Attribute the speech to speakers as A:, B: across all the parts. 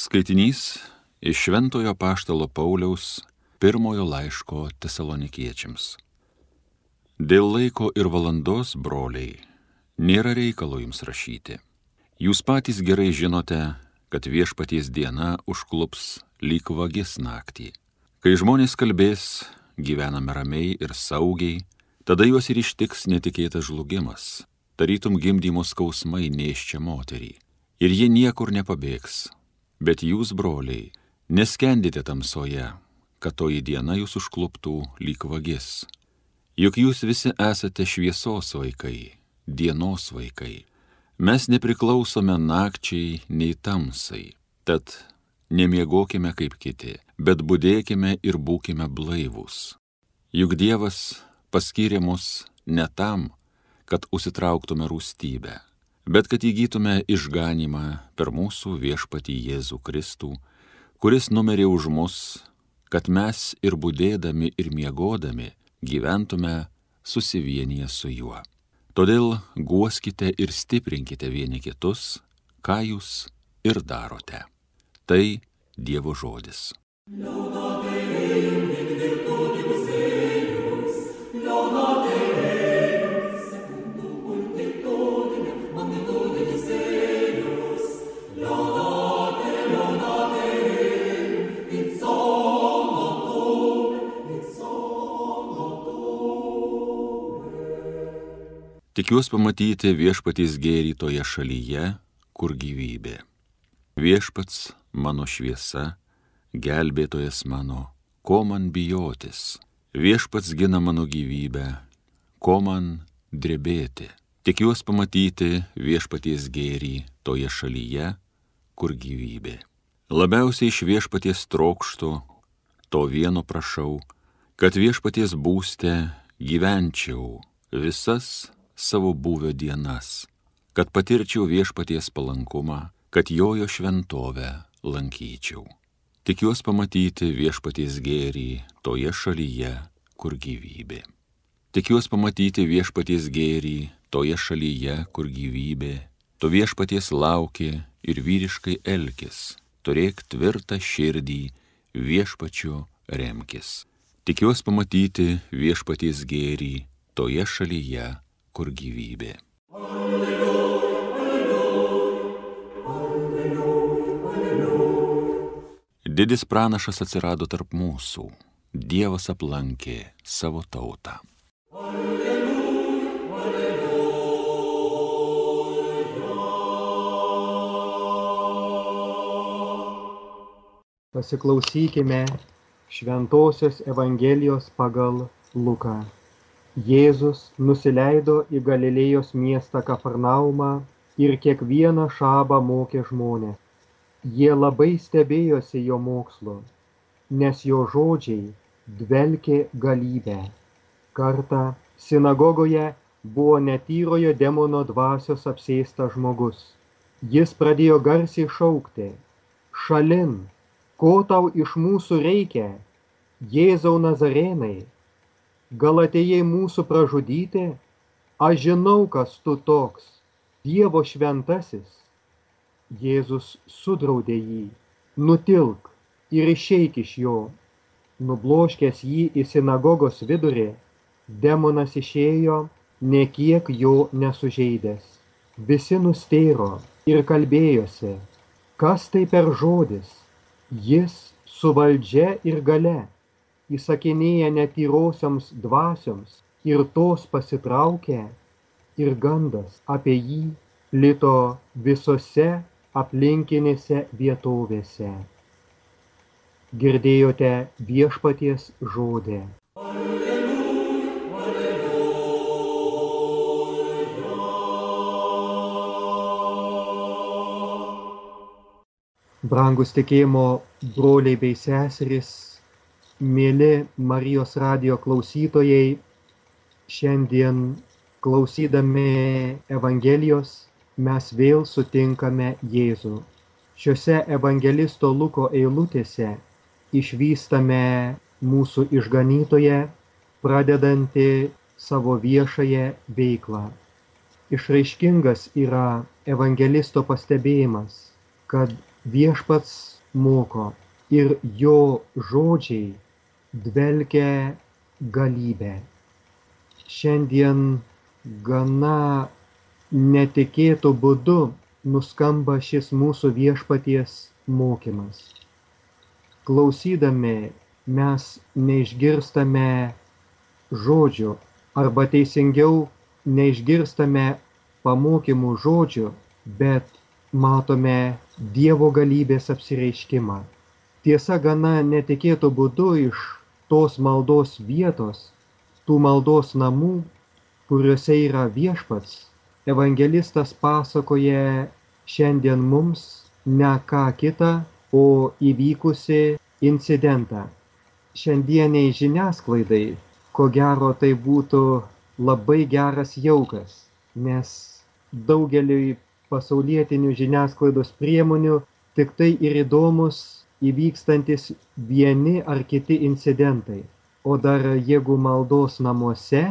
A: Skaitinys iš Šventojo apaštalo Pauliaus pirmojo laiško Tesalonikiečiams. Dėl laiko ir valandos, broliai, nėra reikalo jums rašyti. Jūs patys gerai žinote, kad viešpaties diena užklups lyg vagis naktį. Kai žmonės kalbės, gyvename ramiai ir saugiai, tada juos ir ištiks netikėtas žlugimas, tarytum gimdymo skausmai nėščia moterį. Ir jie niekur nepabėgs. Bet jūs, broliai, neskendite tamsoje, kad toji diena jūs užkluptų lyg vagis. Juk jūs visi esate šviesos vaikai, dienos vaikai. Mes nepriklausome nakčiai nei tamsai. Tad nemiegokime kaip kiti, bet budėkime ir būkime blaivūs. Juk Dievas paskyrė mus ne tam, kad užsitrauktume rūstybę, bet kad įgytume išganymą per mūsų viešpatį Jėzų Kristų, kuris numirė už mus, kad mes ir budėdami ir miegodami gyventume susivienyje su juo. Todėl guoskite ir stiprinkite vieni kitus, ką jūs ir darote. Tai Dievo žodis. Tikiuosi pamatyti viešpaties gėrį toje šalyje, kur gyvybė. Viešpats mano šviesa, gelbėtojas mano, ko man bijotis? Viešpats gina mano gyvybę, ko man drebėti? Tikiuosi pamatyti viešpaties gėrį toje šalyje, kur gyvybė. Labiausiai iš viešpaties trokštu, to vieno prašau, kad viešpaties būste gyvenčiau visas savo būvio dienas, kad patirčiau viešpaties palankumą, kad jojo šventovę lankyčiau. Tikiuosi pamatyti viešpaties gėrį toje šalyje, kur gyvybė. Tikiuosi pamatyti viešpaties gėrį toje šalyje, kur gyvybė. Tu viešpaties lauki ir vyriškai elkis, turėk tvirtą širdį, viešpačiu remkis. Tikiuosi pamatyti viešpaties gėrį toje šalyje, kur gyvybė. Alleluja, alleluja, alleluja, alleluja. Didis pranašas atsirado tarp mūsų, Dievas aplankė savo tautą. Alleluja, alleluja.
B: Pasiklausykime Šventosios Evangelijos pagal Luką. Jėzus nusileido į Galilėjos miestą Kafarnaumą ir kiekvieną šabą mokė žmones. Jie labai stebėjosi jo mokslu, nes jo žodžiai dvelkė galybę. Kartą sinagogoje buvo netyrojo demono dvasios apsėstas žmogus. Jis pradėjo garsiai šaukti: šalin, ko tau iš mūsų reikia, Jėzau Nazarėnai? Gal atėjai mūsų pražudyti? Aš žinau, kas tu toks, Dievo šventasis. Jėzus sudraudė jį: nutilk ir išeik iš jo. Nubloškęs jį į sinagogos vidurį, demonas išėjo, nė kiek jo nesužeidęs. Visi nustėro ir kalbėjosi: kas tai per žodis? Jis su valdžia ir galia įsakinėja netyrosioms dvasioms, ir tos pasitraukia, ir gandas apie jį plito visose aplinkinėse vietovėse. Girdėjote viešpaties žodį. Alleluja, alleluja. Brangus tikėjimo broliai bei seserys, mėly Marijos radijo klausytojai, šiandien klausydami Evangelijos mes vėl sutinkame Jėzų. Šiuose evangelisto Luko eilutėse išvystame mūsų išganytoją, pradedantį savo viešąją veiklą. Išraiškingas yra evangelisto pastebėjimas, kad Viešpats moko ir jo žodžiai dvelkia galybę. Šiandien gana netikėtų būdu nuskamba šis mūsų viešpaties mokymas. Klausydami mes neišgirstame žodžių, arba teisingiau neišgirstame pamokymų žodžių, bet matome Dievo galybės apsireiškimą. Tiesa, gana netikėtų būdu iš tos maldos vietos, tų maldos namų, kuriuose yra viešpats, evangelistas pasakoja šiandien mums ne ką kitą, o įvykusi incidentą. Šiandieniai žiniasklaidai, ko gero, tai būtų labai geras jaukas, nes daugeliui pasaulietinių žiniasklaidos priemonių tik tai ir įdomus įvykstantis vieni ar kiti incidentai. O dar jeigu maldos namuose,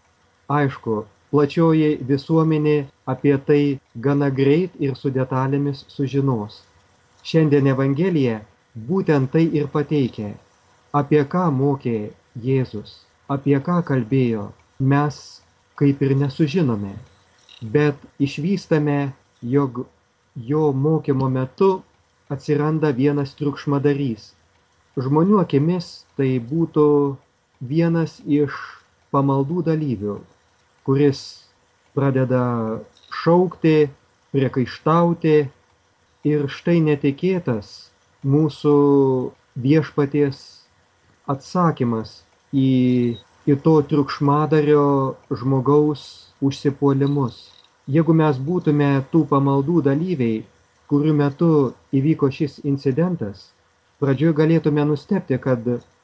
B: aišku, plačioji visuomenė apie tai gana greit ir su detalėmis sužinos. Šiandien Evangelija būtent tai ir pateikia. Apie ką mokė Jėzus, apie ką kalbėjo, mes kaip ir nesužinome, bet išvystame, jog jo mokymo metu atsiranda vienas triukšmadarys. Žmonių akimis tai būtų vienas iš pamaldų dalyvių, kuris pradeda šaukti, priekaištauti ir štai netikėtas mūsų viešpaties atsakymas į to triukšmadario žmogaus užsipuolimus. Jeigu mes būtume tų pamaldų dalyviai, kurių metu įvyko šis incidentas, pradžioje galėtume nustebti, kad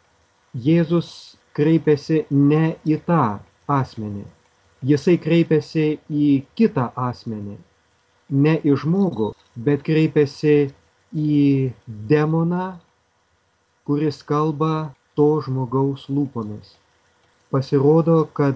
B: Jėzus kreipiasi ne į tą asmenį. Jisai kreipiasi į kitą asmenį. Ne į žmogų, bet kreipiasi į demoną, kuris kalba to žmogaus lūpomis. Pasirodo, kad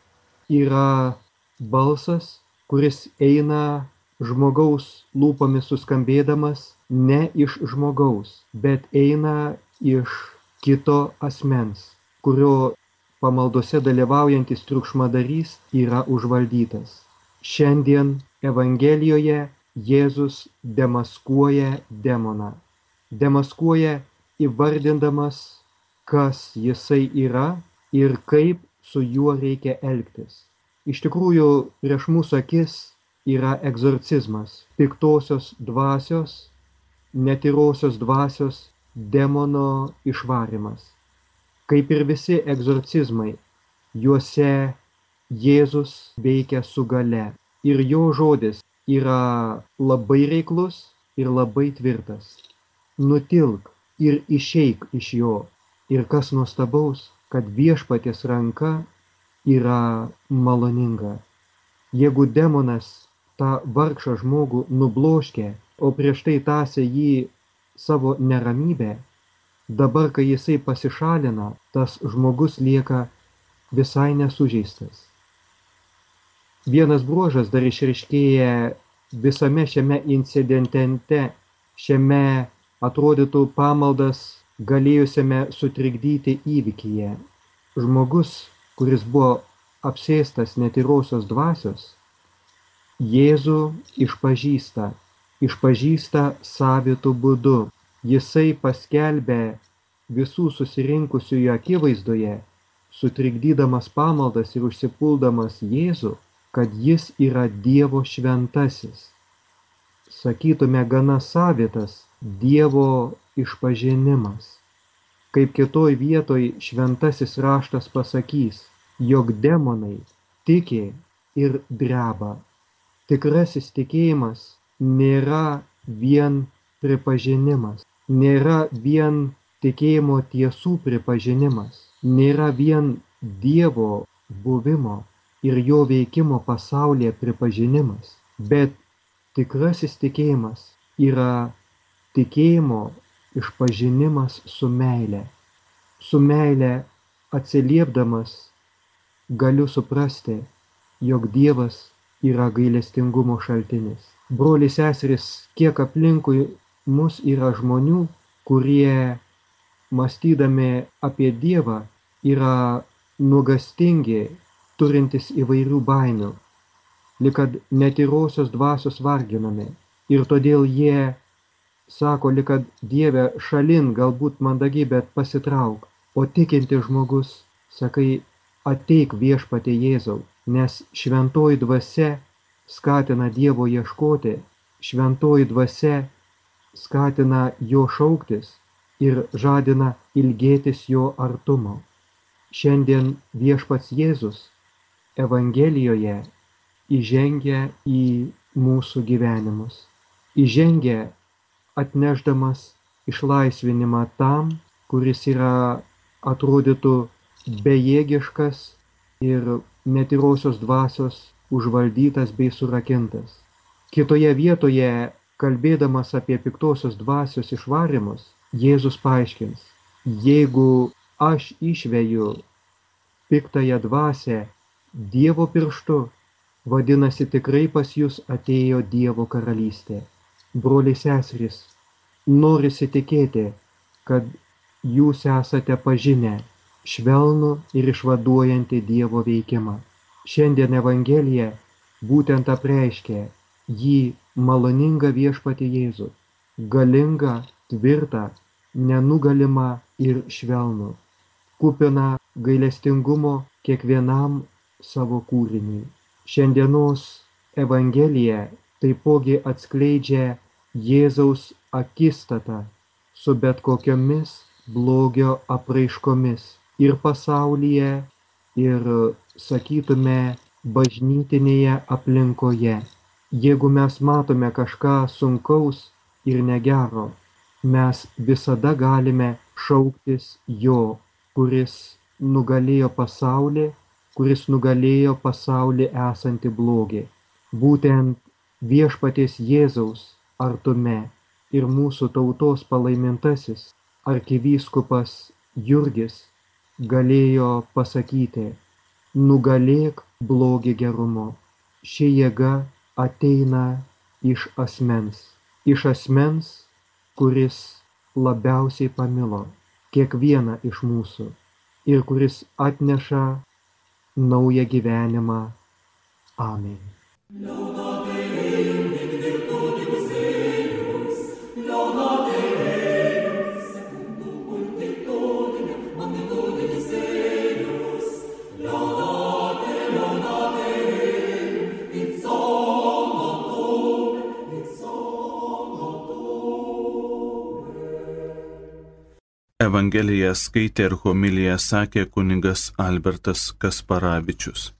B: yra balsas, kuris eina žmogaus lūpomis suskambėdamas ne iš žmogaus, bet eina iš kito asmens, kurio pamaldose dalyvaujantis triukšmadarys yra užvaldytas. Šiandien Evangelijoje Jėzus demaskuoja demoną. Demaskuoja įvardindamas, kas jisai yra ir kaip su juo reikia elgtis. Iš tikrųjų, prieš mūsų akis yra egzorcizmas, piktosios dvasios, netyrosios dvasios demono išvarymas. Kaip ir visi egzorcizmai, juose Jėzus veikia su galia ir jo žodis yra labai reiklus ir labai tvirtas. Nutilk ir išeik iš jo. Ir kas nuostabaus, kad viešpaties ranka yra maloninga. Jeigu demonas tą vargšą žmogų nubloškė, o prieš tai tąsė jį savo neramybę, dabar, kai jisai pasišalina, tas žmogus lieka visai nesužeistas. Vienas bruožas dar išryškėja visame šiame incidente, šiame atrodytų pamaldas galėjusiame sutrikdyti įvykyje. Žmogus, kuris buvo apsėstas netyrosios dvasios, Jėzų išpažįsta savitu būdu. Jisai paskelbė visų susirinkusiųjų akivaizdoje, sutrikdydamas pamaldas ir užsipuldamas Jėzų, kad jis yra Dievo šventasis. Sakytume, gana savitas Dievo išpažinimas. Kaip kitoj vietoj šventasis raštas pasakys, jog demonai tiki ir dreba. Tikrasis tikėjimas nėra vien pripažinimas, nėra vien tikėjimo tiesų pripažinimas, nėra vien Dievo buvimo ir jo veikimo pasaulyje pripažinimas, bet tikrasis tikėjimas yra tikėjimo išpažinimas su meile. Su meile atsiliepdamas galiu suprasti, jog Dievas yra gailestingumo šaltinis. Broliai seserys, kiek aplinkui mus yra žmonių, kurie, mąstydami apie Dievą, yra nuogastingi, turintis įvairių baimių, lyg kad netyrosios dvasios varginami. Ir todėl jie sako, lyg kad Dieve šalin, galbūt mandagiai, bet pasitrauk. O tikinti žmogus, sakai, ateik Viešpatie Jėzau, nes šventoji dvasia skatina Dievo ieškoti, šventoji dvasia skatina jo šauktis ir žadina ilgėtis jo artumo. Šiandien Viešpats Jėzus Evangelijoje įžengia į mūsų gyvenimus. Įžengia atnešdamas išlaisvinimą tam, kuris yra, atrodytų, bejėgiškas ir netyrosios dvasios užvaldytas bei surakintas. Kitoje vietoje, kalbėdamas apie piktosios dvasios išvarymus, Jėzus paaiškins, jeigu aš išveju piktąją dvasią Dievo pirštu, vadinasi tikrai pas jūs atėjo Dievo karalystė. Broliai seserys, norisi tikėti, kad jūs esate pažinę švelnų ir išvaduojantį Dievo veikimą. Šiandien Evangelija būtent apreiškia jį maloningą Viešpatį Jėzų, galingą, tvirtą, nenugalimą ir švelnų, kupiną gailestingumo kiekvienam savo kūriniui. Šiandienos Evangelija taipogi atskleidžia Jėzaus akistatą su bet kokiomis blogio apraiškomis ir pasaulyje, ir, sakytume, bažnytinėje aplinkoje. Jeigu mes matome kažką sunkaus ir negero, mes visada galime šauktis jo, kuris nugalėjo pasaulį, kuris nugalėjo pasaulį esantį blogį. Būtent Viešpaties Jėzaus artume ir mūsų tautos palaimintasis arkivyskupas Jurgis galėjo pasakyti, nugalėk blogį gerumu. Ši jėga ateina iš asmens, kuris labiausiai pamilo kiekvieną iš mūsų ir kuris atneša naują gyvenimą. Amen.
C: Evangeliją skaitė ir homiliją sakė kunigas Albertas Kasparavičius.